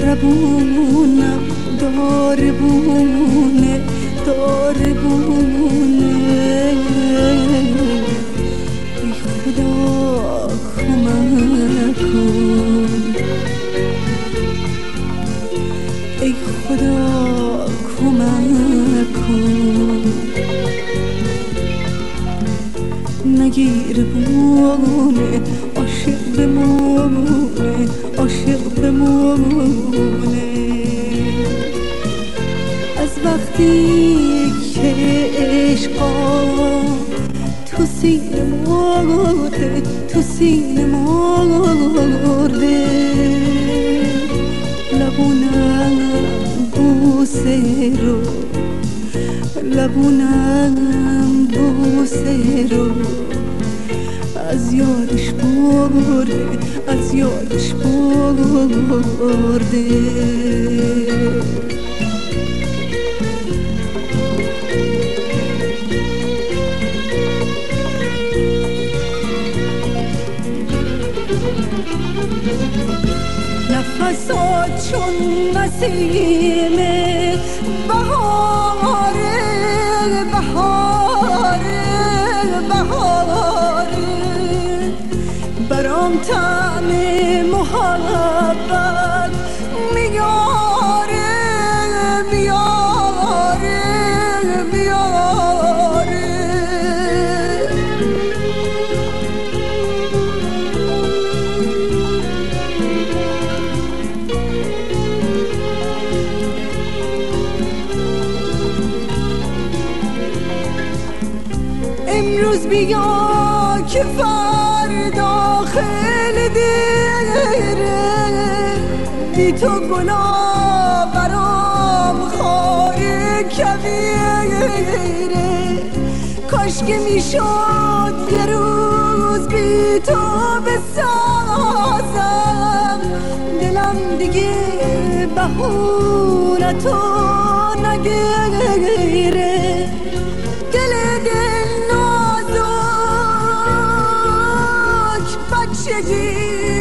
زبونم داربونه ای خدا کمک کن، ای خدا کمک کن. نگیر بمونه عاشق بمونه، عاشق بمونه. از وقتی که عشقا تو سینه مرده، تو سینه مرده، لبونم بوسه رو، لبونم بوسه رو از یادش برده، از یادش برده. نفسات چون نسیم بهاره، بهاره، بهاره، برام طعم محبت میاره، میاره، میاره. امروز بیا که فردا خیلی دیره، بی تو گناه برام خاره کبیره. کاش که میشد یه روز بی تو بسازم، دلم دیگه بهونتو نگیره. دل بچگی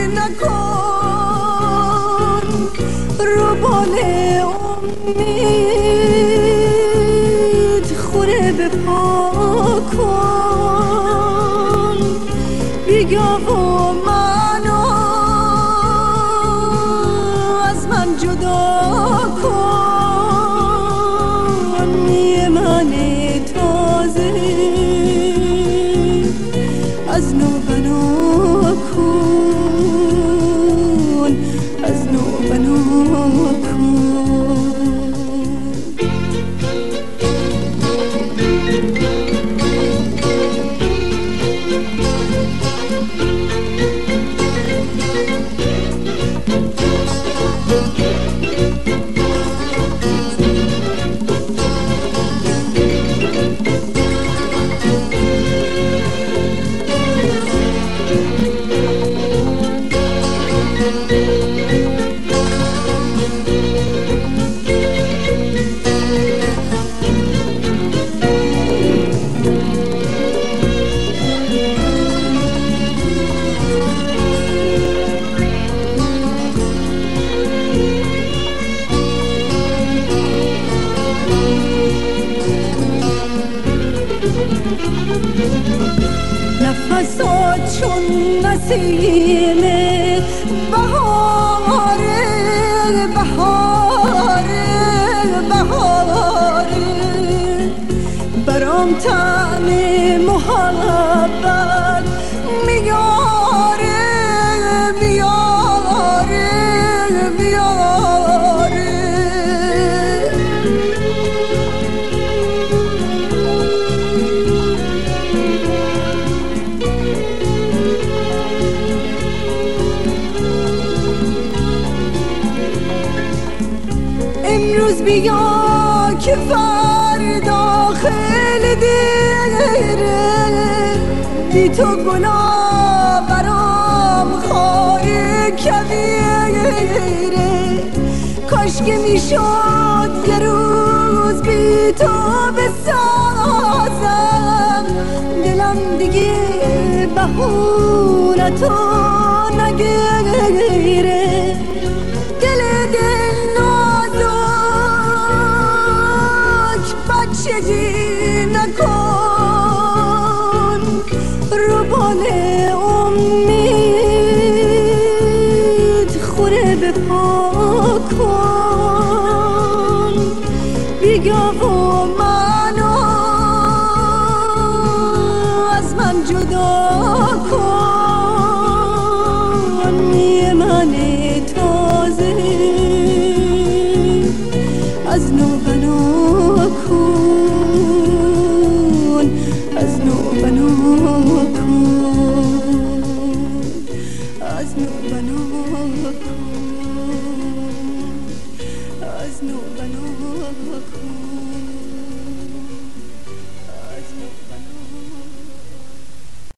نکن، رو بال امید خوره به پا کن. بیا و منو از من جدا کن، یه من تازه از نو بنا کن، از نو بنا کن. نفسات چون نسیم بهاره، بهاره، بهاره، برام طعم محبت میاره، میاره، میاره. امروز بیا که فردا خیلی دیره، بی تو گناه برام خاره کبیره. کاش که میشد یه روز بی تو بسازم، دلم دیگه بهونتو نگیره. دل به پا کن بیا و منو از من جدا کن یه من تازه از نو بنا کن از نو بنا کن از نو بنا کن از نو بنا کن